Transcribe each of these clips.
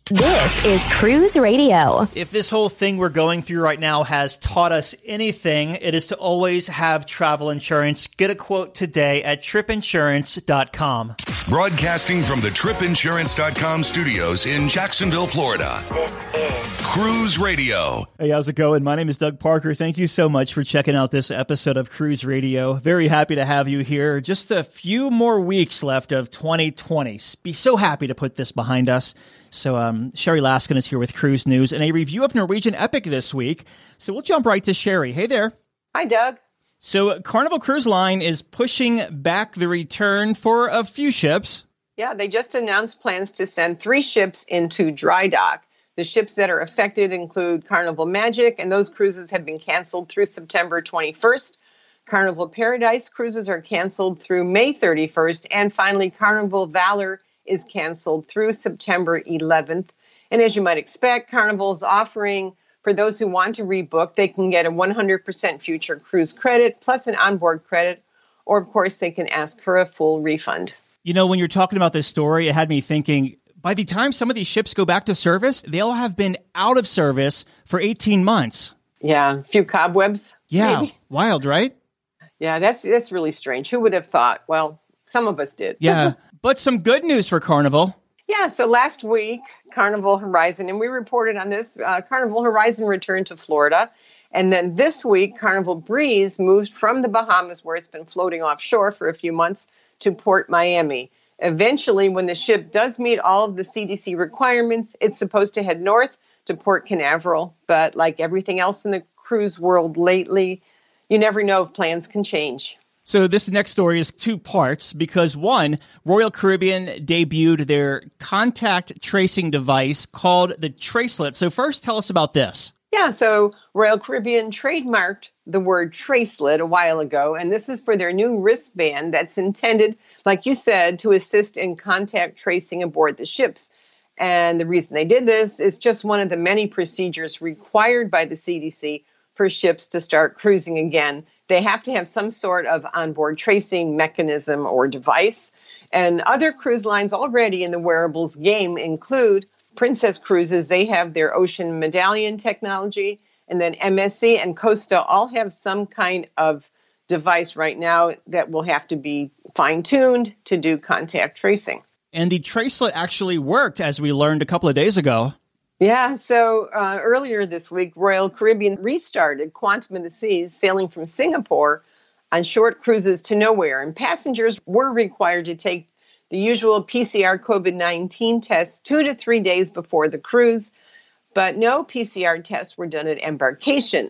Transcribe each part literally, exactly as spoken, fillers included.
This is Cruise Radio. If this whole thing we're going through right now has taught us anything, it is to always have travel insurance. Get a quote today at trip insurance dot com. Broadcasting from the trip insurance dot com studios in Jacksonville, Florida. This is Cruise Radio. Hey, how's it going? My name is Doug Parker. Thank you so much for checking out this episode of Cruise Radio. Very happy to have you here. Just a few more weeks left of twenty twenty. Be so happy to put this behind us. So um, Sherry Laskin is here with Cruise News and a review of Norwegian Epic this week. So we'll jump right to Sherry. Hey there. Hi, Doug. So Carnival Cruise Line is pushing back the return for a few ships. Yeah, they just announced plans to send three ships into dry dock. The ships that are affected include Carnival Magic, and those cruises have been canceled through September twenty-first. Carnival Paradise cruises are canceled through May thirty-first. And finally, Carnival Valor is canceled through September eleventh. And as you might expect, Carnival is offering, for those who want to rebook, they can get a one hundred percent future cruise credit plus an onboard credit, or of course they can ask for a full refund. You know, when you're talking about this story, it had me thinking, by the time some of these ships go back to service, they'll have been out of service for eighteen months. Yeah, a few cobwebs. Yeah, maybe. Wild, right? Yeah, that's that's really strange. Who would have thought? Well, some of us did. Yeah, but some good news for Carnival. Yeah, so last week, Carnival Horizon, and we reported on this, uh, Carnival Horizon returned to Florida. And then this week, Carnival Breeze moved from the Bahamas, where it's been floating offshore for a few months, to Port Miami. Eventually, when the ship does meet all of the C D C requirements, it's supposed to head north to Port Canaveral. But like everything else in the cruise world lately, you never know if plans can change. So this next story is two parts because, one, Royal Caribbean debuted their contact tracing device called the Tracelet. So first, tell us about this. Yeah, so Royal Caribbean trademarked the word Tracelet a while ago, and this is for their new wristband that's intended, like you said, to assist in contact tracing aboard the ships. And the reason they did this is just one of the many procedures required by the C D C for ships to start cruising again. They have to have some sort of onboard tracing mechanism or device. And other cruise lines already in the wearables game include Princess Cruises. They have their Ocean Medallion technology. And then M S C and Costa all have some kind of device right now that will have to be fine-tuned to do contact tracing. And the Tracelet actually worked, as we learned a couple of days ago. Yeah, so uh, earlier this week, Royal Caribbean restarted Quantum of the Seas, sailing from Singapore on short cruises to nowhere. And passengers were required to take the usual P C R COVID nineteen tests two to three days before the cruise, but no P C R tests were done at embarkation.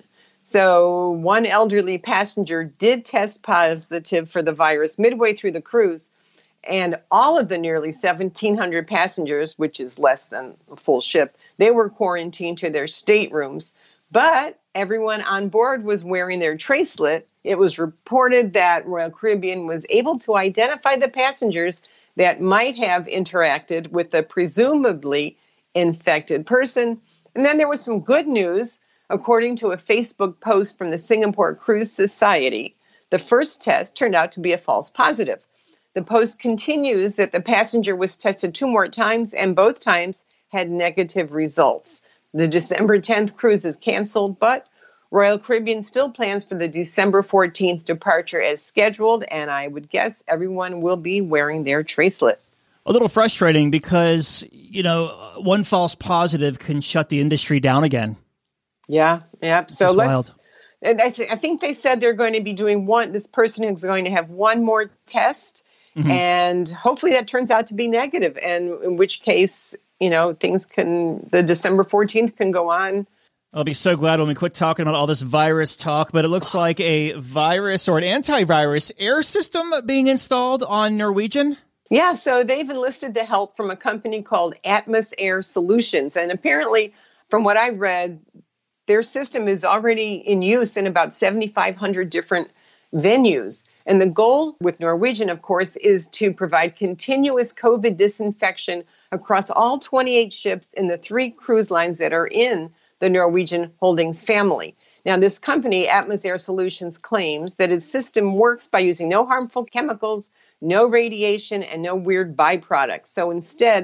So one elderly passenger did test positive for the virus midway through the cruise. And all of the nearly seventeen hundred passengers, which is less than a full ship, they were quarantined to their staterooms. But everyone on board was wearing their Tracelet. It was reported that Royal Caribbean was able to identify the passengers that might have interacted with a presumably infected person. And then there was some good news. According to a Facebook post from the Singapore Cruise Society, the first test turned out to be a false positive. The post continues that the passenger was tested two more times, and both times had negative results. The December tenth cruise is canceled, but Royal Caribbean still plans for the December fourteenth departure as scheduled, and I would guess everyone will be wearing their Tracelet. A little frustrating because, you know, one false positive can shut the industry down again. Yeah, yeah. So Just let's... wild. And I, th- I think they said they're going to be doing one, this person is going to have one more test. Mm-hmm. And hopefully that turns out to be negative, and in which case, you know, things can, the December fourteenth can go on. I'll be so glad when we quit talking about all this virus talk, but it looks like a virus or an antivirus air system being installed on Norwegian. Yeah, so they've enlisted the help from a company called Atmos Air Solutions. And apparently, from what I read, their system is already in use in about seventy-five hundred different venues. And the goal with Norwegian, of course, is to provide continuous COVID disinfection across all twenty-eight ships in the three cruise lines that are in the Norwegian Holdings family. Now, this company, Atmos Air Solutions, claims that its system works by using no harmful chemicals, no radiation, and no weird byproducts. So instead,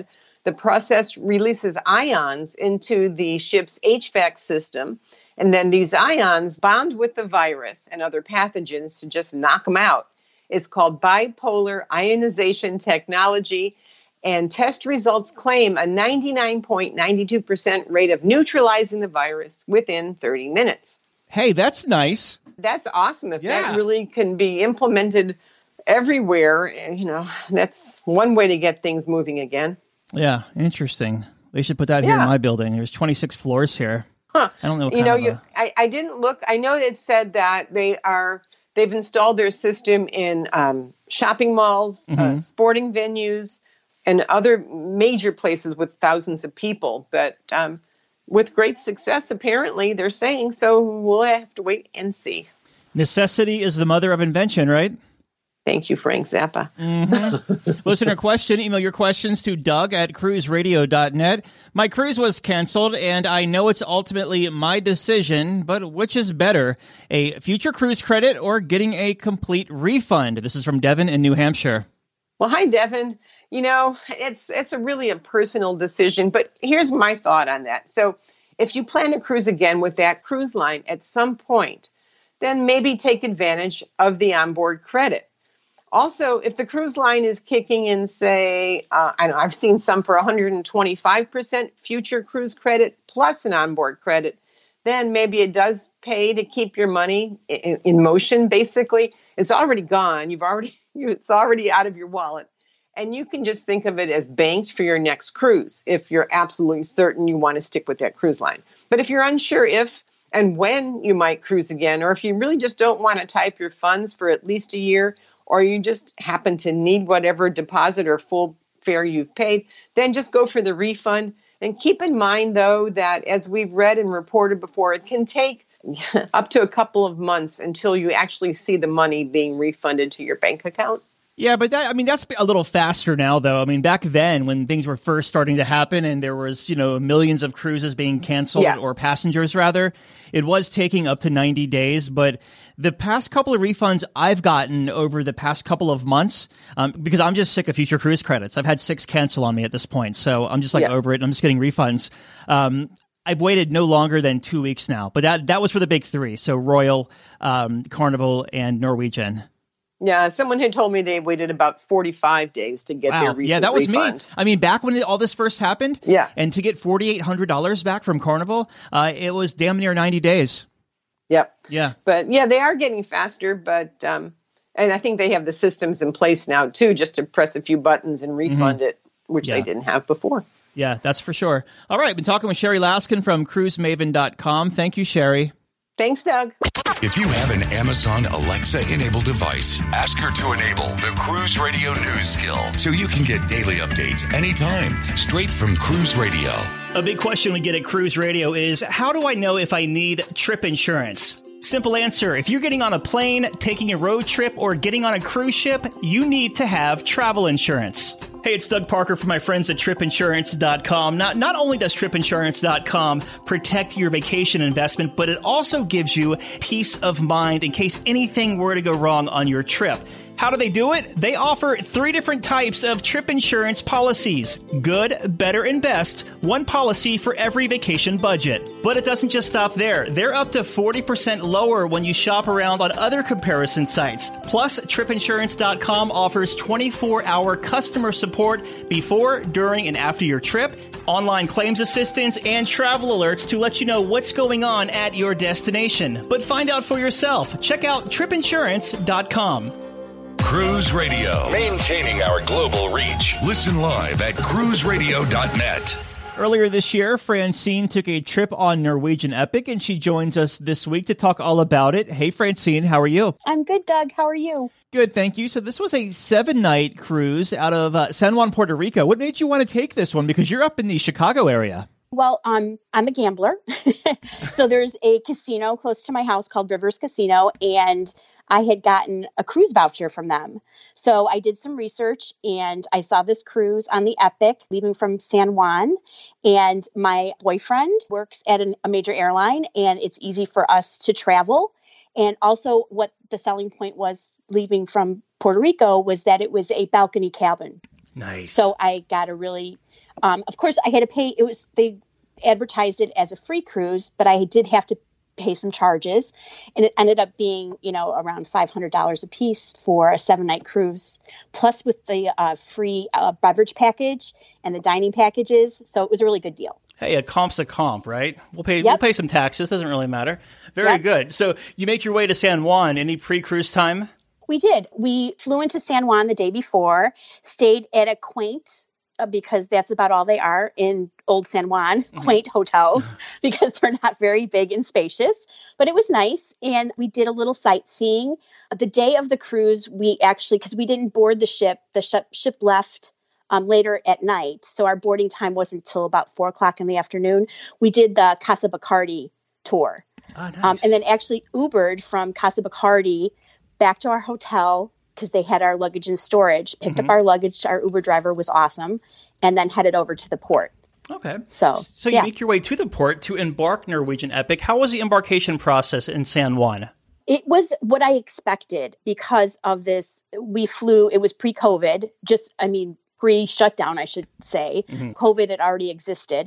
The process releases ions into the ship's H V A C system, and then these ions bond with the virus and other pathogens to just knock them out. It's called bipolar ionization technology, and test results claim a ninety-nine point nine two percent rate of neutralizing the virus within thirty minutes. Hey, that's nice. That's awesome. If Yeah. that really can be implemented everywhere, you know, that's one way to get things moving again. Yeah, interesting. They should put that here Yeah. in my building. There's twenty-six floors here. Huh. I don't know. What You kind know, of you, a- I, I didn't look. I know it said that they are, they've installed their system in um, shopping malls, uh, Mhm. sporting venues, and other major places with thousands of people. But um, with great success, apparently, they're saying. So we'll have to wait and see. Necessity is the mother of invention, right? Thank you, Frank Zappa. Listener question, email your questions to Doug at cruise radio dot net. My cruise was canceled, and I know it's ultimately my decision, but which is better, a future cruise credit or getting a complete refund? This is from Devin in New Hampshire. Well, hi, Devin. You know, it's it's a really a personal decision, but here's my thought on that. So if you plan to cruise again with that cruise line at some point, then maybe take advantage of the onboard credit. Also, if the cruise line is kicking in, say, uh, I know I've seen some for one hundred twenty-five percent future cruise credit plus an onboard credit, then maybe it does pay to keep your money in, in motion. Basically, it's already gone. You've already, it's already out of your wallet. And you can just think of it as banked for your next cruise if you're absolutely certain you want to stick with that cruise line. But if you're unsure if and when you might cruise again, or if you really just don't want to tie up your funds for at least a year, or you just happen to need whatever deposit or full fare you've paid, then just go for the refund. And keep in mind, though, that as we've read and reported before, it can take up to a couple of months until you actually see the money being refunded to your bank account. Yeah, but that, I mean, that's a little faster now, though. I mean, back then when things were first starting to happen and there was, you know, millions of cruises being canceled Yeah. or passengers rather, it was taking up to ninety days. But the past couple of refunds I've gotten over the past couple of months, um, because I'm just sick of future cruise credits. I've had six cancel on me at this point. So I'm just like Yeah. over it and I'm just getting refunds. Um, I've waited no longer than two weeks now, but that, that was for the big three. So Royal, um, Carnival, and Norwegian. Yeah, someone had told me they waited about forty-five days to get their Wow. recent Yeah, that was refund. me. I mean, back when all this first happened, Yeah. and to get forty-eight hundred dollars back from Carnival, uh, it was damn near ninety days. Yep. Yeah. But yeah, they are getting faster, but um, and I think they have the systems in place now too, just to press a few buttons and refund it, which Yeah. they didn't have before. Yeah, that's for sure. All right, been talking with Sherry Laskin from cruise maven dot com. Thank you, Sherry. Thanks, Doug. If you have an Amazon Alexa-enabled device, ask her to enable the Cruise Radio News skill so you can get daily updates anytime, straight from Cruise Radio. A big question we get at Cruise Radio is, how do I know if I need trip insurance? Simple answer. If you're getting on a plane, taking a road trip, or getting on a cruise ship, you need to have travel insurance. Hey, it's Doug Parker from my friends at trip insurance dot com. Not, not only does trip insurance dot com protect your vacation investment, but it also gives you peace of mind in case anything were to go wrong on your trip. How do they do it? They offer three different types of trip insurance policies. Good, better, and best. One policy for every vacation budget. But it doesn't just stop there. They're up to forty percent lower when you shop around on other comparison sites. Plus, trip insurance dot com offers twenty-four hour customer support before, during, and after your trip, online claims assistance, and travel alerts to let you know what's going on at your destination. But find out for yourself. Check out trip insurance dot com. Cruise Radio, maintaining our global reach. Listen live at cruise radio dot net. Earlier this year, Francine took a trip on Norwegian Epic, and she joins us this week to talk all about it. Hey, Francine, how are you? I'm good, Doug. How are you? Good, thank you. So this was a seven-night cruise out of uh, San Juan, Puerto Rico. What made you want to take this one? Because you're up in the Chicago area. Well, um, I'm a gambler. So there's a casino close to my house called Rivers Casino, and I had gotten a cruise voucher from them. So I did some research and I saw this cruise on the Epic leaving from San Juan. And my boyfriend works at an, a major airline, and it's easy for us to travel. And also what the selling point was leaving from Puerto Rico was that it was a balcony cabin. Nice. So I got a really Um, of course, I had to pay. It was they advertised it as a free cruise, but I did have to pay some charges, and it ended up being, you know, around five hundred dollars a piece for a seven night cruise, plus with the uh, free uh, beverage package and the dining packages. So it was a really good deal. Hey, a comp's a comp, right? We'll pay. Yep. We'll pay some taxes. Doesn't really matter. Very Yep. good. So you make your way to San Juan. Any pre-cruise time? We did. We flew into San Juan the day before, stayed at a quaint, uh, because that's about all they are in Old San Juan, quaint hotels, because they're not very big and spacious. But it was nice. And we did a little sightseeing. The day of the cruise, we actually, because we didn't board the ship, the ship, ship left um, later at night. So our boarding time wasn't until about four o'clock in the afternoon. We did the Casa Bacardi tour. Oh, nice. Um, and then actually Ubered from Casa Bacardi back to our hotel because they had our luggage in storage, picked Mm-hmm. up our luggage. Our Uber driver was awesome, and then headed over to the port. Okay. So, So you yeah. make your way to the port to embark Norwegian Epic. How was the embarkation process in San Juan? It was what I expected because of this. We flew, it was pre-COVID, just, I mean, pre-shutdown, I should say. Mm-hmm. COVID had already existed.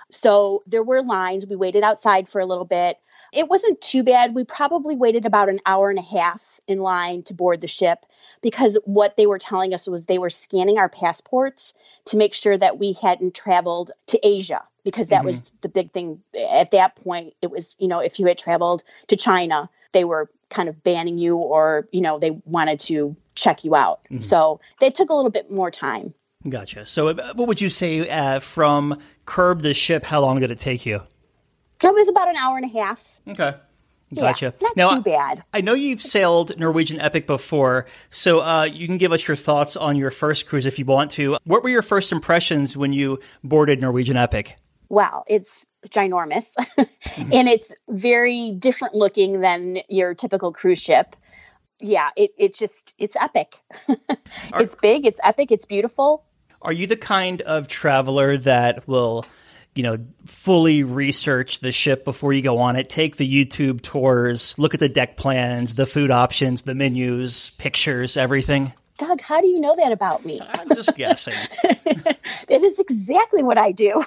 So there were lines. We waited outside for a little bit. It wasn't too bad. We probably waited about an hour and a half in line to board the ship because what they were telling us was they were scanning our passports to make sure that we hadn't traveled to Asia, because that mm-hmm. was the big thing. At that point, it was, you know, if you had traveled to China, they were kind of banning you, or, you know, they wanted to check you out. Mm-hmm. So they took a little bit more time. Gotcha. So uh, what would you say uh, from curb to ship, how long did it take you? It was about an hour and a half. Okay. Gotcha. Yeah, not now, too bad. I know you've sailed Norwegian Epic before, so uh, you can give us your thoughts on your first cruise if you want to. What were your first impressions when you boarded Norwegian Epic? Wow, it's ginormous. And it's very different looking than your typical cruise ship. Yeah, it, it just, it's epic. Are, it's big, it's epic, it's beautiful. Are you the kind of traveler that will, you know, fully research the ship before you go on it, take the YouTube tours, look at the deck plans, the food options, the menus, pictures, everything? Doug, how do you know that about me? I'm just guessing. It is exactly what I do.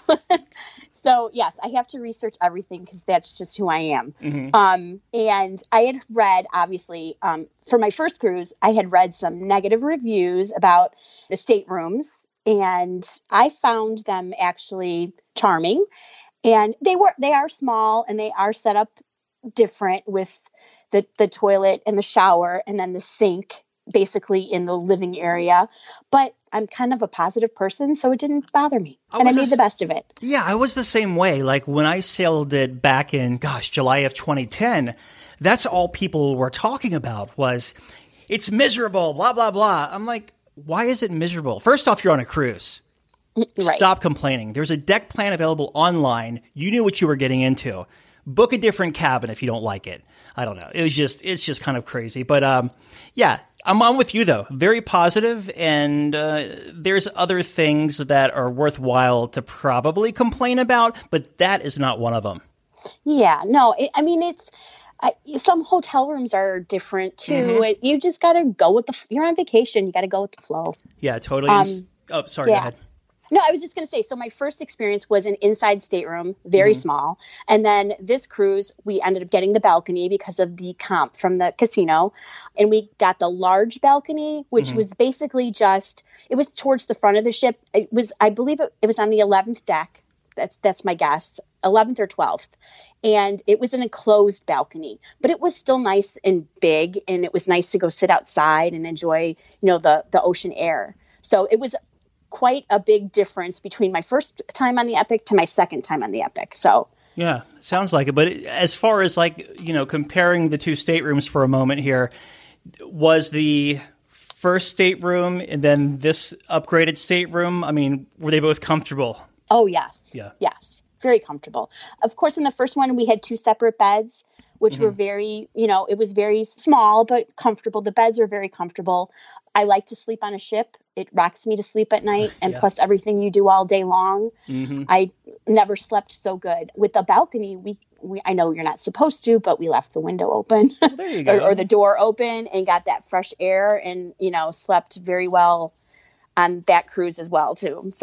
So, yes, I have to research everything because that's just who I am. Mm-hmm. Um, and I had read, obviously, um, for my first cruise, I had read some negative reviews about the staterooms, and I found them actually charming. And they were they are small, and they are set up different with the, the toilet and the shower and then the sink basically in the living area. But I'm kind of a positive person, so it didn't bother me. I and I made just, the best of it. Yeah, I was the same way. Like when I sailed it back in, gosh, July of twenty ten, that's all people were talking about was, it's miserable, blah, blah, blah. I'm like, why is it miserable? First off, you're on a cruise. Right. Stop complaining. There's a deck plan available online. You knew what you were getting into. Book a different cabin if you don't like it. I don't know. It was just, it's just kind of crazy. But um, yeah, I'm on with you though. Very positive, and uh, there's other things that are worthwhile to probably complain about, but that is not one of them. Yeah, no, it, I mean, it's, I, some hotel rooms are different too. Mm-hmm. It, you just got to go with the, you're on vacation. You got to go with the flow. Yeah, totally. Um, oh, sorry, yeah. go ahead. No, I was just going to say, so my first experience was an inside stateroom, very mm-hmm. small. And then this cruise, we ended up getting the balcony because of the comp from the casino. And we got the large balcony, which mm-hmm. was basically just, it was towards the front of the ship. It was, I believe it, it was on the eleventh deck. That's, that's my guess, eleventh or twelfth. And it was an enclosed balcony, but it was still nice and big. And it was nice to go sit outside and enjoy, you know, the, the ocean air. So it was quite a big difference between my first time on the Epic to my second time on the Epic. So yeah, sounds like it. But as far as like, you know, comparing the two staterooms for a moment here, was the first stateroom and then this upgraded stateroom, I mean, were they both comfortable? Oh, yes. Yeah. Yes. Very comfortable. Of course, in the first one, we had two separate beds, which mm-hmm. were very, you know, it was very small, but comfortable. The beds are very comfortable. I like to sleep on a ship. It rocks me to sleep at night. And yeah. plus everything you do all day long. Mm-hmm. I never slept so good. With the balcony, we, we I know you're not supposed to, but we left the window open well, there you go. or, or the door open and got that fresh air and, you know, slept very well on that cruise as well, too. So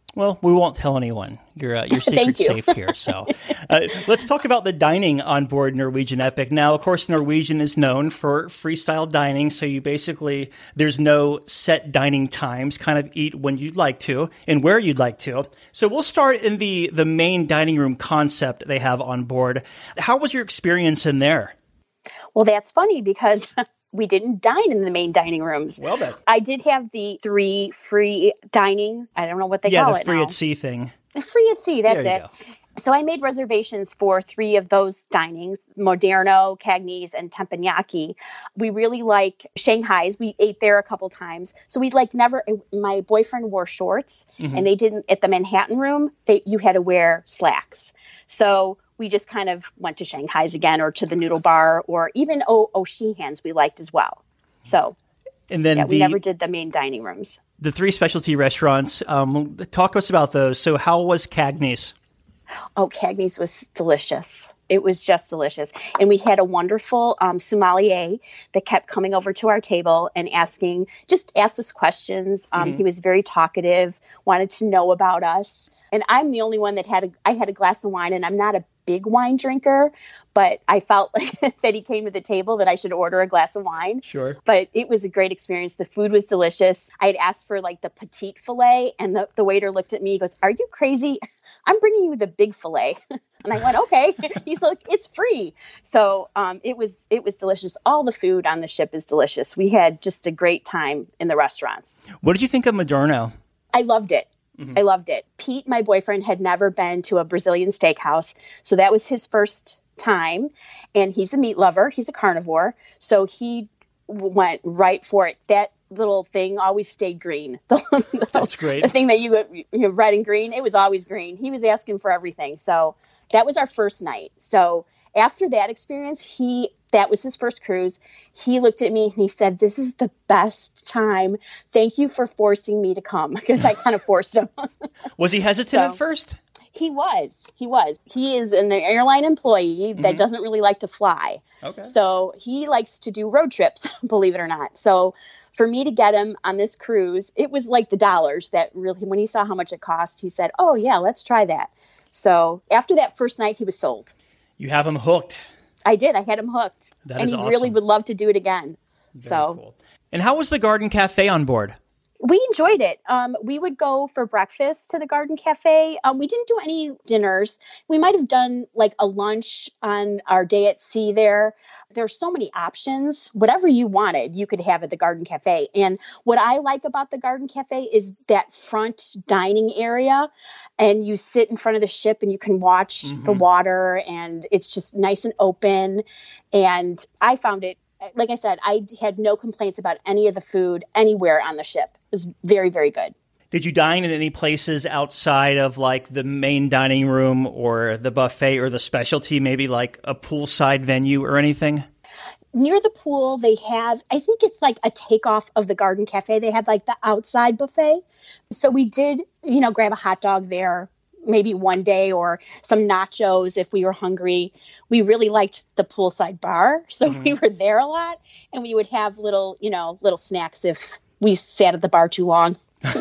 Well, we won't tell anyone. Your uh, your secret's you. safe here. So uh, let's talk about the dining on board Norwegian Epic. Now, of course, Norwegian is known for freestyle dining. So you basically, there's no set dining times, kind of eat when you'd like to and where you'd like to. So we'll start in the, the main dining room concept they have on board. How was your experience in there? Well, that's funny because we didn't dine in the main dining rooms. Well, then. I did have the three free dining. I don't know what they yeah, call the it free now. at sea thing. The free at sea, that's There you it. go. So I made reservations for three of those dinings, Moderno, Cagney's, and Teppanyaki. We really like Shanghai's. We ate there a couple times. So we like never, my boyfriend wore shorts Mm-hmm. and they didn't, at the Manhattan room, they you had to wear slacks. So we just kind of went to Shanghai's again or to the Noodle Bar or even O O'Sheehan's we liked as well. So And then yeah, the, we never did the main dining rooms. the three specialty restaurants, um, talk to us about those. So how was Cagney's? Oh, Cagney's was delicious. It was just delicious. And we had a wonderful um, sommelier that kept coming over to our table and asking, just asked us questions. Um, Mm-hmm. He was very talkative, wanted to know about us. And I'm the only one that had a, I had a glass of wine, and I'm not a big wine drinker, but I felt like that he came to the table that I should order a glass of wine. Sure. But it was a great experience. The food was delicious. I had asked for like the petite filet, and the, the waiter looked at me. He goes, "Are you crazy? I'm bringing you the big filet." And I went, "Okay." He's like, "It's free." So um, it was it was delicious. All the food on the ship is delicious. We had just a great time in the restaurants. What did you think of Moderno? I loved it. I loved it. Pete, my boyfriend, had never been to a Brazilian steakhouse. So that was his first time. And he's a meat lover. He's a carnivore. So he w- went right for it. That little thing always stayed green. That's great. The thing that you, you know, red and green, it was always green. He was asking for everything. So that was our first night. So after that experience, he that was his first cruise. He looked at me and he said, "This is the best time. Thank you for forcing me to come," because I kind of forced him. Was he hesitant So- at first? He was. He was. He is an airline employee that doesn't really like to fly. Okay. So he likes to do road trips, believe it or not. So for me to get him on this cruise, it was like the dollars that really, when he saw how much it cost, he said, "Oh, yeah, let's try that." So after that first night, he was sold. You have him hooked. I did. I had him hooked. That and is he awesome. really would love to do it again. Very so cool. And how was the Garden Cafe on board? we enjoyed it. Um, we would go for breakfast to the Garden Cafe. Um, we didn't do any dinners. We might have done like a lunch on our day at sea there. There's so many options. Whatever you wanted, you could have at the Garden Cafe. And what I like about the Garden Cafe is that front dining area. And you sit in front of the ship and you can watch Mm-hmm. the water, and it's just nice and open. And I found it, like I said, I had no complaints about any of the food anywhere on the ship. It was very, very good. Did you dine in any places outside of like the main dining room or the buffet or the specialty, maybe like a poolside venue or anything? Near the pool, they have, I think it's like a takeoff of the Garden Cafe. They had like the outside buffet. So we did, you know, grab a hot dog there maybe one day, or some nachos if we were hungry. We really liked the poolside bar. So Mm-hmm. we were there a lot, and we would have little, you know, little snacks if we sat at the bar too long.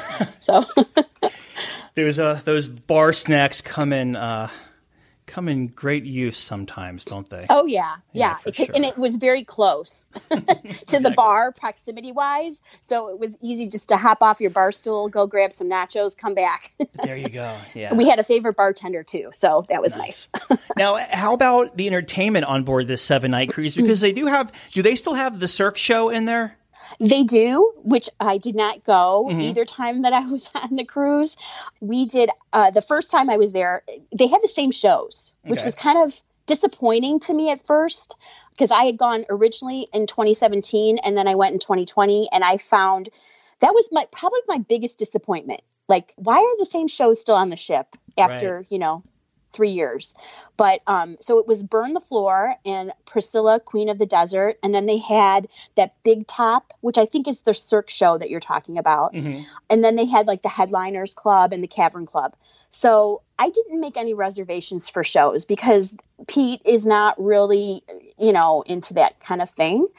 So There's uh, those bar snacks come in uh, come in great use sometimes, don't they? Oh, yeah. Yeah, Yeah. for It- sure. And it was very close to the bar proximity wise. So it was easy just to hop off your bar stool, go grab some nachos, come back. There you go. Yeah. We had a favorite bartender too. So that was nice. Now, how about the entertainment on board this seven night cruise? Because they do have, do they still have the Cirque show in there? They do, which I did not go either time that I was on the cruise. We did, uh, the first time I was there, they had the same shows, which Okay. was kind of disappointing to me at first, because I had gone originally in twenty seventeen and then I went in twenty twenty, and I found that was my probably my biggest disappointment. Like, why are the same shows still on the ship after, Right. you know, three years? But um, so it was Burn the Floor and Priscilla, Queen of the Desert. And then they had that Big Top, which I think is the Cirque show that you're talking about. Mm-hmm. And then they had like the Headliners Club and the Cavern Club. So I didn't make any reservations for shows because Pete is not really, you know, into that kind of thing.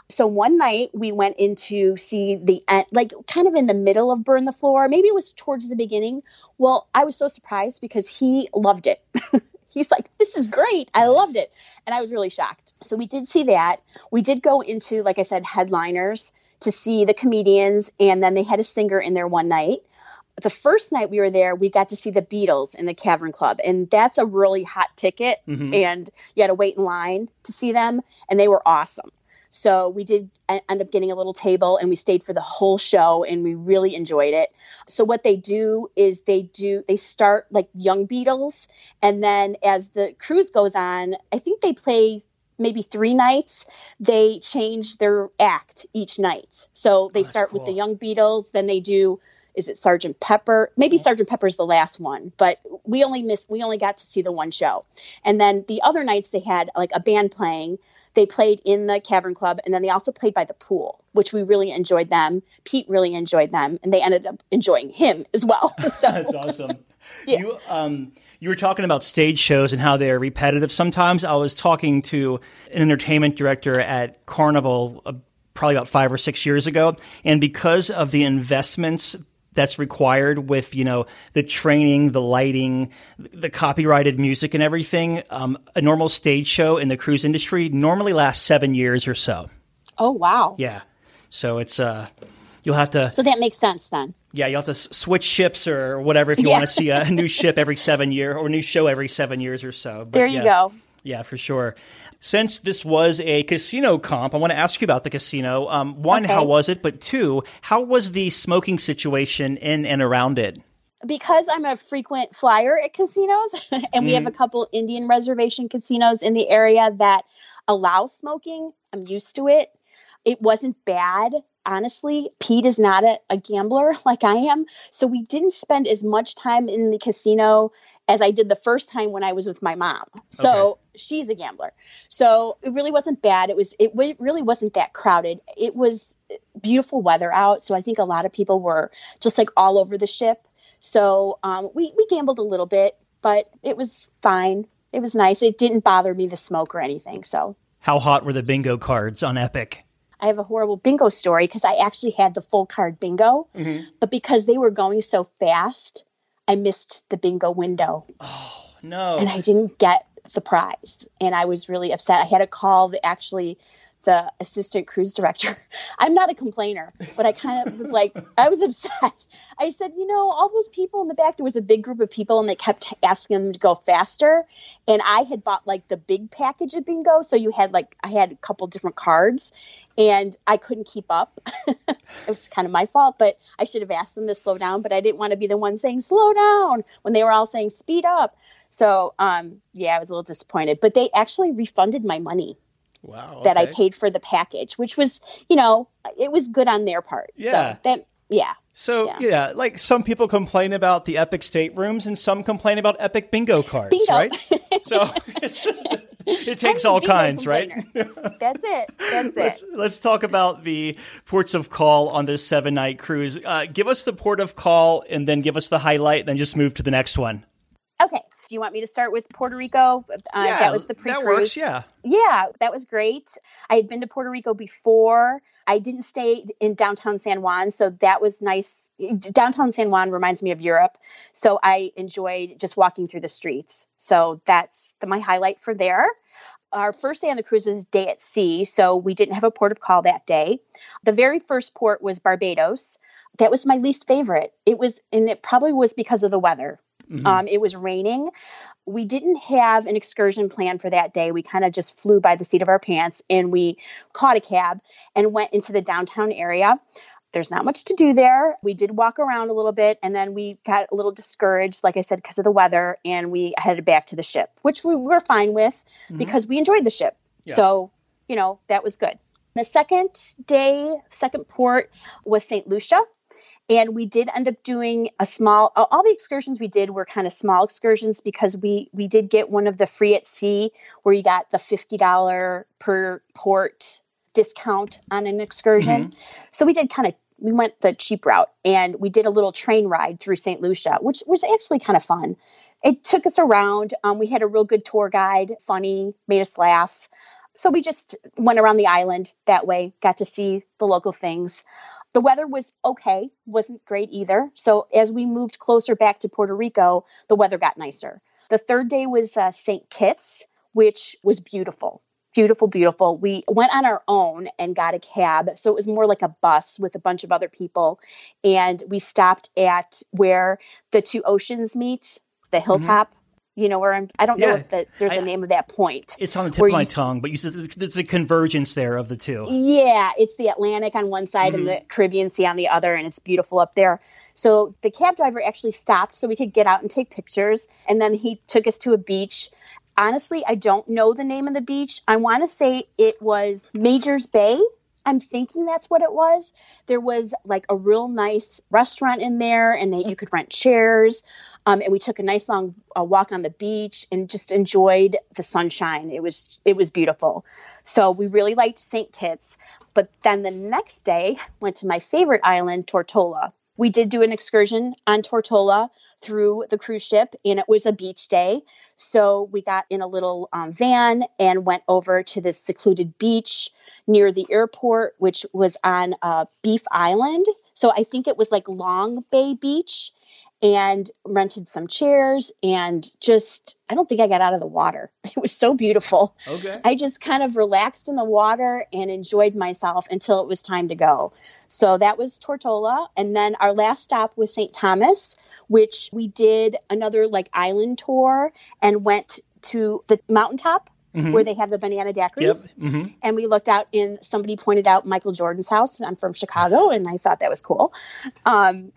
So one night we went in to see the end, like kind of in the middle of Burn the Floor. Maybe it was towards the beginning. Well, I was so surprised because he loved it. He's like, this is great. I Nice. loved it. And I was really shocked. So we did see that. We did go into, like I said, headliners to see the comedians. And then they had a singer in there one night. The first night we were there, we got to see the Beatles in the Cavern Club. And that's a really hot ticket. Mhm. And you had to wait in line to see them. And they were awesome. So we did end up getting a little table and we stayed for the whole show and we really enjoyed it. So what they do is they do, they start like young Beatles. And then as the cruise goes on, I think they play maybe three nights. They change their act each night. So they Oh, that's start with the cool. young Beatles, then they do, is it Sergeant Pepper? Maybe Sergeant Pepper's the last one, but we only missed, we only got to see the one show. And then the other nights they had like a band playing. They played in the Cavern Club, and then they also played by the pool, which we really enjoyed them. Pete really enjoyed them, and they ended up enjoying him as well. So That's awesome. Yeah. You um you were talking about stage shows and how they're repetitive sometimes. I was talking to an entertainment director at Carnival uh, probably about five or six years ago, and because of the investments that's required with, you know, the training, the lighting, the copyrighted music and everything, um, a normal stage show in the cruise industry normally lasts seven years or so. Oh, wow. Yeah. So it's, uh, you'll have to, So that makes sense then. yeah, you'll have to s- switch ships or whatever if you Yeah. want to see a new ship every seven year or a new show every seven years or so. But There you yeah. go. Yeah, for sure. Since this was a casino comp, I want to ask you about the casino. Um, one, Okay. how was it? But two, how was the smoking situation in and around it? Because I'm a frequent flyer at casinos, and we have a couple Indian reservation casinos in the area that allow smoking, I'm used to it. It wasn't bad. Honestly, Pete is not a, a gambler like I am. So we didn't spend as much time in the casino as I did the first time when I was with my mom. So Okay. she's a gambler. So it really wasn't bad. It was, it wa- really wasn't that crowded. It was beautiful weather out. So I think a lot of people were just like all over the ship. So um, we, we gambled a little bit, but it was fine. It was nice. It didn't bother me, the smoke or anything. So How hot were the bingo cards on Epic? I have a horrible bingo story because I actually had the full card bingo, but because they were going so fast, I missed the bingo window No. and I didn't get the prize. And I was really upset. I had to call the actually the assistant cruise director. I'm not a complainer, but I kind of was like, I was upset. I said, you know, all those people in the back, there was a big group of people and they kept asking them to go faster. And I had bought like the big package of bingo. So you had like, I had a couple different cards and I couldn't keep up. It was kind of my fault, but I should have asked them to slow down, but I didn't want to be the one saying slow down when they were all saying speed up. So, um, yeah, I was a little disappointed, but they actually refunded my money Wow. that I okay. paid for the package, which was, you know, it was good on their part. Yeah. So that, yeah. So, Yeah. yeah. like some people complain about the Epic staterooms and some complain about Epic bingo cards, Bingo. right? So it's, it takes I'm a all bingo kinds, right? complainer. That's it. That's Let's, it. let's talk about the ports of call on this seven night cruise. Uh, give us the port of call and then give us the highlight, then just move to the next one. Okay. Do you want me to start with Puerto Rico? Uh, that was the pre-cruise. that works. Yeah. Yeah, that was great. I had been to Puerto Rico before. I didn't stay in downtown San Juan, so that was nice. Downtown San Juan reminds me of Europe, so I enjoyed just walking through the streets. So that's the, my highlight for there. Our first day on the cruise was day at sea, so we didn't have a port of call that day. The very first port was Barbados. That was my least favorite. It was, and it probably was because of the weather. Mm-hmm. Um, it was raining. We didn't have an excursion plan for that day. We kind of just flew by the seat of our pants and we caught a cab and went into the downtown area. There's not much to do there. We did walk around a little bit and then we got a little discouraged, like I said, because of the weather, and we headed back to the ship, which we were fine with because we enjoyed the ship. Yeah. So, you know, that was good. The second day, second port was Saint Lucia. And we did end up doing a small, all the excursions we did were kind of small excursions because we, we did get one of the free at sea where you got the fifty dollars per port discount on an excursion. So we did kind of, we went the cheap route and we did a little train ride through Saint Lucia, which was actually kind of fun. It took us around. Um, we had a real good tour guide, funny, made us laugh. So we just went around the island that way, got to see the local things. The weather was okay, wasn't great either. So as we moved closer back to Puerto Rico, the weather got nicer. The third day was uh, Saint Kitts, which was beautiful. Beautiful, beautiful. We went on our own and got a cab. So it was more like a bus with a bunch of other people. And we stopped at where the two oceans meet, the hilltop. Mm-hmm. You know where I'm, I don't yeah, know if the, there's a name of that point. It's on the tip of my tongue, but you said there's a convergence there of the two. Yeah, it's the Atlantic on one side mm-hmm. and the Caribbean Sea on the other, and it's beautiful up there. So the cab driver actually stopped so we could get out and take pictures. And then he took us to a beach. Honestly, I don't know the name of the beach. I want to say it was Majors Bay. I'm thinking that's what it was. There was like a real nice restaurant in there, and they, you could rent chairs. Um, and we took a nice long uh, walk on the beach and just enjoyed the sunshine. It was it was beautiful. So we really liked Saint Kitts. But then the next day, went to my favorite island, Tortola. We did do an excursion on Tortola through the cruise ship, and it was a beach day. So we got in a little um, van and went over to this secluded beach near the airport, which was on uh, Beef Island. So I think it was like Long Bay Beach, and rented some chairs and just, I don't think I got out of the water. It was so beautiful. Okay. I just kind of relaxed in the water and enjoyed myself until it was time to go. So that was Tortola. And then our last stop was Saint Thomas, which we did another like island tour and went to the mountaintop. Mm-hmm. Where they have the banana daiquiris. Yep. Mm-hmm. And we looked out and somebody pointed out Michael Jordan's house. I'm from Chicago, and I thought that was cool. Um,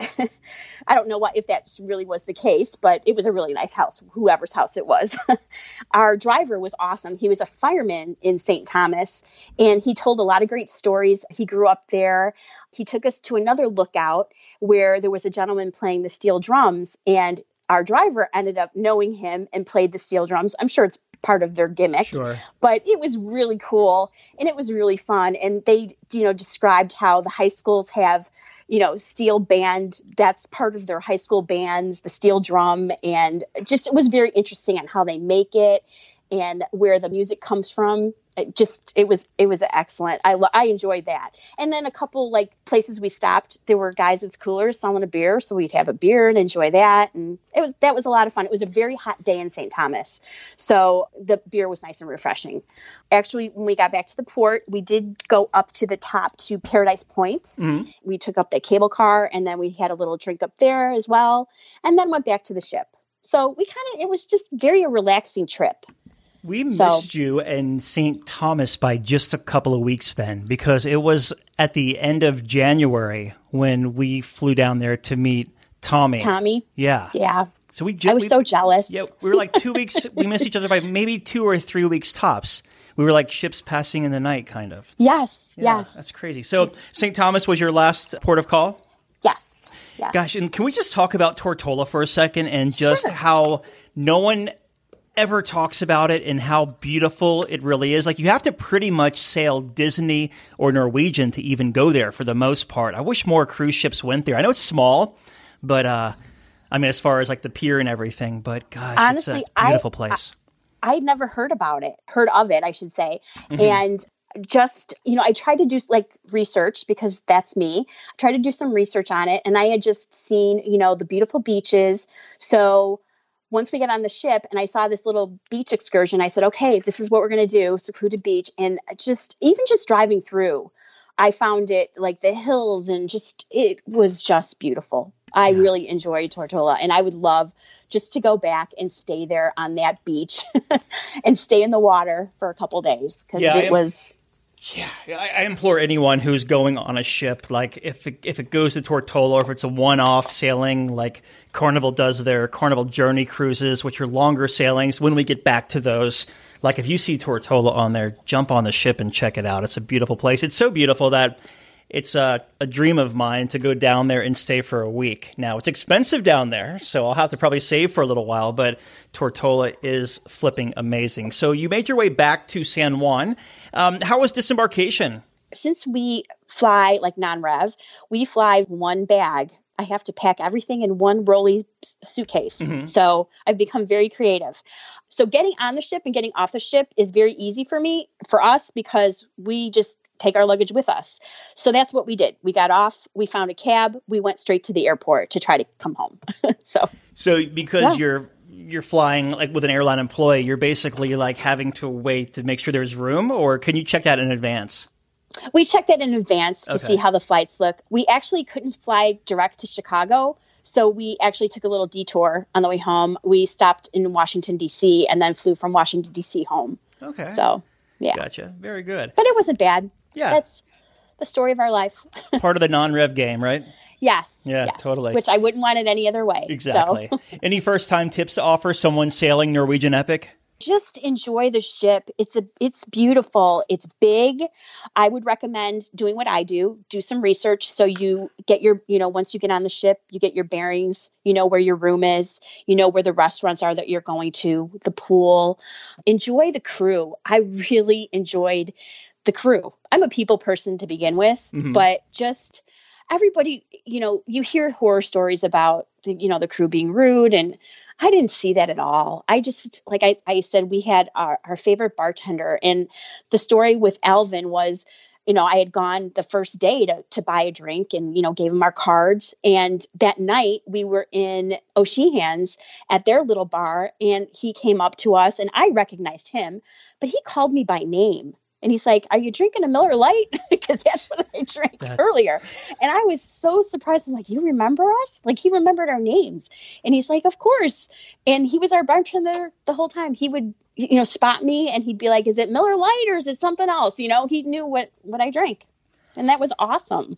I don't know what if that really was the case, but it was a really nice house, whoever's house it was. Our driver was awesome. He was a fireman in Saint Thomas, and he told a lot of great stories. He grew up there. He took us to another lookout where there was a gentleman playing the steel drums, and our driver ended up knowing him and played the steel drums. I'm sure it's part of their gimmick, sure. But it was really cool and it was really fun. And they, you know, described how the high schools have, you know, steel band. That's part of their high school bands, the steel drum. And just, it was very interesting on how they make it and where the music comes from. It just, it was, it was excellent. I, lo- I enjoyed that. And then a couple like places we stopped, there were guys with coolers selling a beer. So we'd have a beer and enjoy that. And it was, that was a lot of fun. It was a very hot day in Saint Thomas. So the beer was nice and refreshing. Actually, when we got back to the port, we did go up to the top to Paradise Point. Mm-hmm. We took up the cable car and then we had a little drink up there as well. And then went back to the ship. So we kind of, it was just very a relaxing trip. We missed so, you in Saint Thomas by just a couple of weeks then, because it was at the end of January when we flew down there to meet Tommy. Tommy? Yeah. Yeah. So we. Ju- I was we, so jealous. Yeah, we were like two weeks. We missed each other by maybe two or three weeks tops. We were like ships passing in the night, kind of. Yes. Yeah, yes. That's crazy. So Saint Thomas was your last port of call? Yes. Yes. Gosh, and can we just talk about Tortola for a second and just sure. how no one ever talks about it and how beautiful it really is? Like, you have to pretty much sail Disney or Norwegian to even go there for the most part. I wish more cruise ships went there. I know it's small, but uh, I mean, as far as like the pier and everything, but gosh, honestly, it's a beautiful I, place. I, I'd never heard about it, heard of it, I should say. Mm-hmm. And just, you know, I tried to do like research because that's me. I tried to do some research on it, and I had just seen, you know, the beautiful beaches. So once we got on the ship and I saw this little beach excursion, I said, okay, this is what we're going to do, secluded beach. And just, even just driving through, I found it like the hills and just, it was just beautiful. I yeah. really enjoyed Tortola, and I would love just to go back and stay there on that beach and stay in the water for a couple days because yeah, it am- was... Yeah, I, I implore anyone who's going on a ship, like if it, if it goes to Tortola or if it's a one-off sailing, like Carnival does their Carnival Journey cruises, which are longer sailings. When we get back to those, like if you see Tortola on there, jump on the ship and check it out. It's a beautiful place. It's so beautiful that it's a, a dream of mine to go down there and stay for a week. Now, it's expensive down there, so I'll have to probably save for a little while, but Tortola is flipping amazing. So you made your way back to San Juan. Um, how was disembarkation? Since we fly like non-rev, we fly one bag I have to pack everything in one rolly suitcase. Mm-hmm. So I've become very creative. So getting on the ship and getting off the ship is very easy for me, for us, because we just take our luggage with us. So that's what we did. We got off, we found a cab, we went straight to the airport to try to come home. so, so because yeah. you're, you're flying like with an airline employee, you're basically like having to wait to make sure there's room, or can you check that in advance? We checked that in advance to okay. see how the flights look. We actually couldn't fly direct to Chicago. So we actually took a little detour on the way home. We stopped in Washington, D C, and then flew from Washington, D C home. Okay. So, yeah. Gotcha. Very good. But it wasn't bad. Yeah. That's the story of our life. Part of the non-rev game, right? Yes. Yeah, yes, totally. Which I wouldn't want it any other way. Exactly. So. Any first-time tips to offer someone sailing Norwegian Epic? Just enjoy the ship. It's a, it's beautiful. It's big. I would recommend doing what I do. Do some research so you get your, you know, once you get on the ship, you get your bearings. You know where your room is. You know where the restaurants are that you're going to, the pool. Enjoy the crew. I really enjoyed the crew. I'm a people person to begin with, mm-hmm. but just everybody, you know, you hear horror stories about, the, you know, the crew being rude, and I didn't see that at all. I just, like I, I said, we had our, our favorite bartender, and the story with Alvin was, you know, I had gone the first day to, to buy a drink and, you know, gave him our cards. And that night we were in O'Sheehan's at their little bar, and he came up to us and I recognized him, but he called me by name. And he's like, "Are you drinking a Miller Lite?" Because that's what I drank that's... earlier. And I was so surprised. I'm like, "You remember us?" Like, he remembered our names. And he's like, "Of course." And he was our bartender the whole time. He would, you know, spot me and he'd be like, "Is it Miller Lite or is it something else?" You know, he knew what, what I drank. And that was awesome.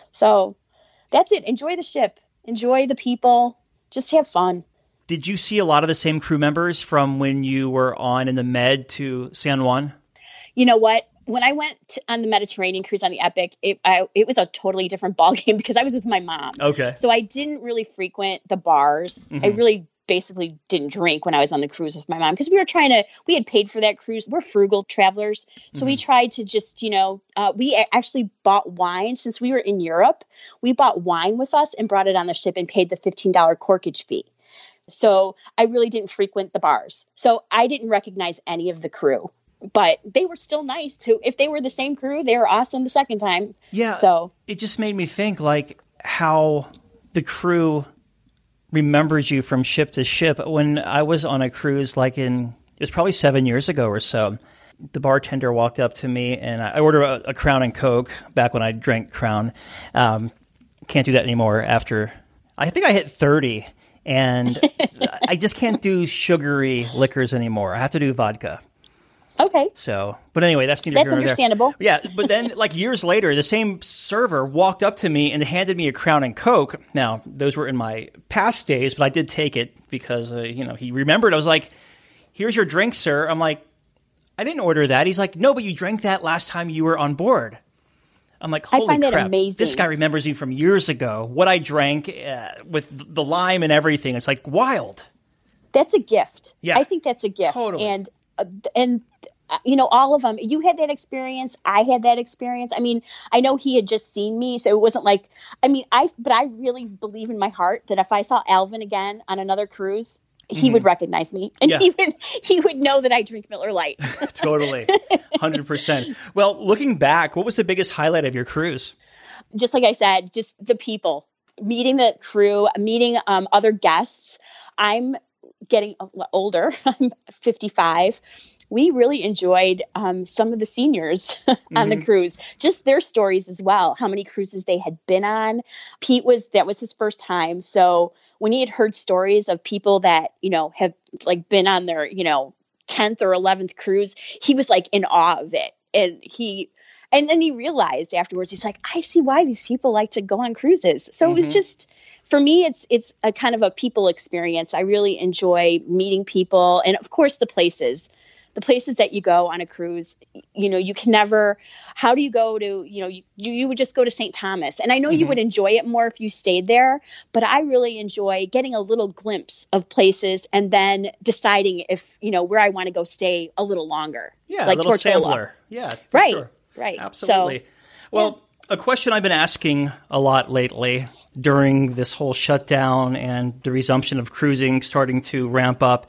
So that's it. Enjoy the ship. Enjoy the people. Just have fun. Did you see a lot of the same crew members from when you were on in the Med to San Juan? You know what? When I went to, on the Mediterranean cruise on the Epic, it, I, it was a totally different ballgame because I was with my mom. Okay. So I didn't really frequent the bars. Mm-hmm. I really basically didn't drink when I was on the cruise with my mom because we were trying to, we had paid for that cruise. We're frugal travelers. So mm-hmm. we tried to just, you know, uh, we actually bought wine since we were in Europe. We bought wine with us and brought it on the ship and paid the fifteen dollars corkage fee. So I really didn't frequent the bars. So I didn't recognize any of the crew. But they were still nice too. If they were the same crew, they were awesome the second time. Yeah. So it just made me think like how the crew remembers you from ship to ship. When I was on a cruise, like in, it was probably seven years ago or so, the bartender walked up to me and I ordered a, a Crown and Coke back when I drank Crown. Um, can't do that anymore after, I think I hit thirty and I just can't do sugary liquors anymore. I have to do vodka. Okay. So, but anyway, that's neither That's here nor understandable. there. Yeah, but then like years later, the same server walked up to me and handed me a Crown and Coke. Now, those were in my past days, but I did take it because, uh, you know, he remembered. I was like, "Here's your drink, sir." I'm like, "I didn't order that." He's like, "No, but you drank that last time you were on board." I'm like, "Holy I find crap. That amazing. This guy remembers me from years ago, what I drank uh, with the lime and everything." It's like wild. That's a gift. Yeah. I think that's a gift. Totally. And, uh, and, you know, all of them, you had that experience. I had that experience. I mean, I know he had just seen me, so it wasn't like, I mean, I, but I really believe in my heart that if I saw Alvin again on another cruise, he mm-hmm. would recognize me and yeah. he would, he would know that I drink Miller Lite. Totally. one hundred percent. Well, looking back, what was the biggest highlight of your cruise? Just like I said, just the people, meeting the crew, meeting um, other guests. I'm getting older. I'm fifty-five. We really enjoyed um, some of the seniors on mm-hmm. the cruise, just their stories as well, how many cruises they had been on. Pete was, that was his first time. So when he had heard stories of people that, you know, have like been on their, you know, tenth or eleventh cruise, he was like in awe of it. And he, and then he realized afterwards, he's like, I see why these people like to go on cruises. So mm-hmm. it was just, for me, it's, it's a kind of a people experience. I really enjoy meeting people and of course the places. The places that you go on a cruise, you know, you can never, how do you go to, you know, you, you would just go to Saint Thomas. And I know mm-hmm. you would enjoy it more if you stayed there, but I really enjoy getting a little glimpse of places and then deciding if, you know, where I want to go stay a little longer. Yeah, like a little Tortola. sampler. Yeah, for right, sure. right. Absolutely. So, well, A question I've been asking a lot lately during this whole shutdown and the resumption of cruising starting to ramp up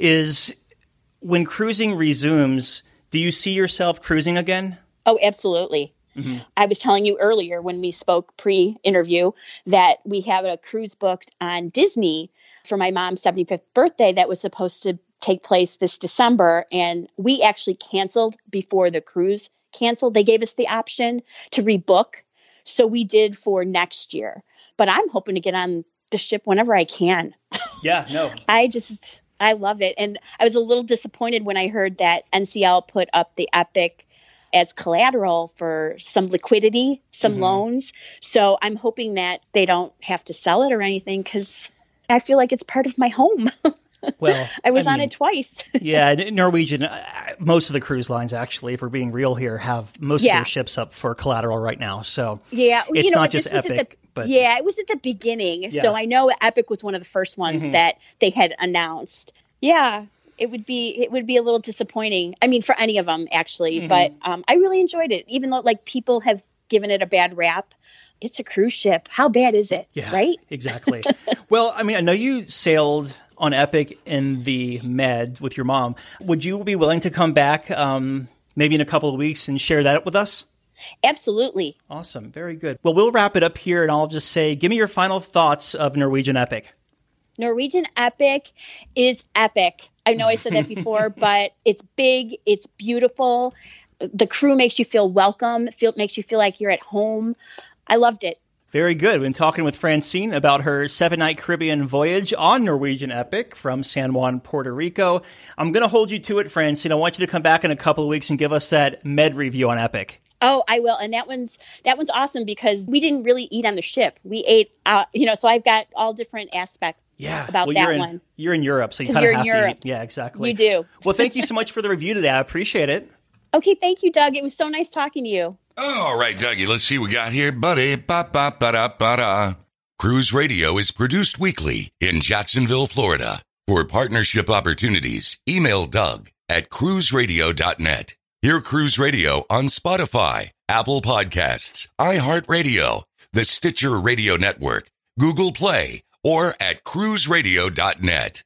is when cruising resumes, do you see yourself cruising again? Oh, absolutely. Mm-hmm. I was telling you earlier when we spoke pre-interview that we have a cruise booked on Disney for my mom's seventy-fifth birthday that was supposed to take place this December. And we actually canceled before the cruise canceled. They gave us the option to rebook. So we did for next year. But I'm hoping to get on the ship whenever I can. Yeah, no. I just, I love it. And I was a little disappointed when I heard that N C L put up the Epic as collateral for some liquidity, some mm-hmm. loans. So I'm hoping that they don't have to sell it or anything because I feel like it's part of my home. Well, I was I on mean, it twice. Yeah, Norwegian, uh, most of the cruise lines, actually, if we're being real here, have most yeah. of their ships up for collateral right now. So yeah, it's you know, not just Epic. The, but yeah, it was at the beginning. Yeah. So I know Epic was one of the first ones mm-hmm. that they had announced. Yeah, it would be it would be a little disappointing. I mean, for any of them, actually. Mm-hmm. But um, I really enjoyed it, even though like people have given it a bad rap. It's a cruise ship. How bad is it? Yeah, right? Exactly. Well, I mean, I know you sailed on Epic in the Med with your mom. Would you be willing to come back um, maybe in a couple of weeks and share that with us? Absolutely. Awesome. Very good. Well, we'll wrap it up here, and I'll just say, give me your final thoughts of Norwegian Epic. Norwegian Epic is epic. I know I said that before, but it's big. It's beautiful. The crew makes you feel welcome. Feel makes you feel like you're at home. I loved it. Very good. We've been talking with Francine about her seven-night Caribbean voyage on Norwegian Epic from San Juan, Puerto Rico. I'm going to hold you to it, Francine. I want you to come back in a couple of weeks and give us that Med review on Epic. Oh, I will. And that one's that one's awesome because we didn't really eat on the ship. We ate out, you know, so I've got all different aspects yeah. about well, that you're in, one. You're in Europe, so you kind of have Europe. to eat. Yeah, exactly. You do. Well, thank you so much for the review today. I appreciate it. Okay, thank you, Doug. It was so nice talking to you. All right, Dougie, let's see what we got here, buddy. Ba-ba-ba-da-ba-da. Cruise Radio is produced weekly in Jacksonville, Florida. For partnership opportunities, email Doug at cruise radio dot net. Hear Cruise Radio on Spotify, Apple Podcasts, iHeartRadio, the Stitcher Radio Network, Google Play, or at cruise radio dot net.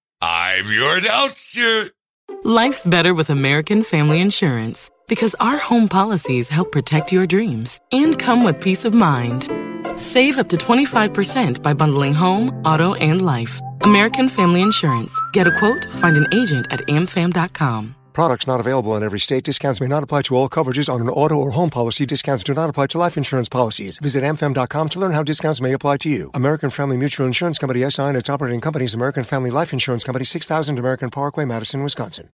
I'm your announcer. Life's better with American Family Insurance because our home policies help protect your dreams and come with peace of mind. Save up to twenty-five percent by bundling home, auto, and life. American Family Insurance. Get a quote, find an agent at a m fam dot com. Products not available in every state. Discounts may not apply to all coverages on an auto or home policy. Discounts do not apply to life insurance policies. Visit a m fam dot com to learn how discounts may apply to you. American Family Mutual Insurance Company, S I and its operating companies, American Family Life Insurance Company, six thousand American Parkway, Madison, Wisconsin.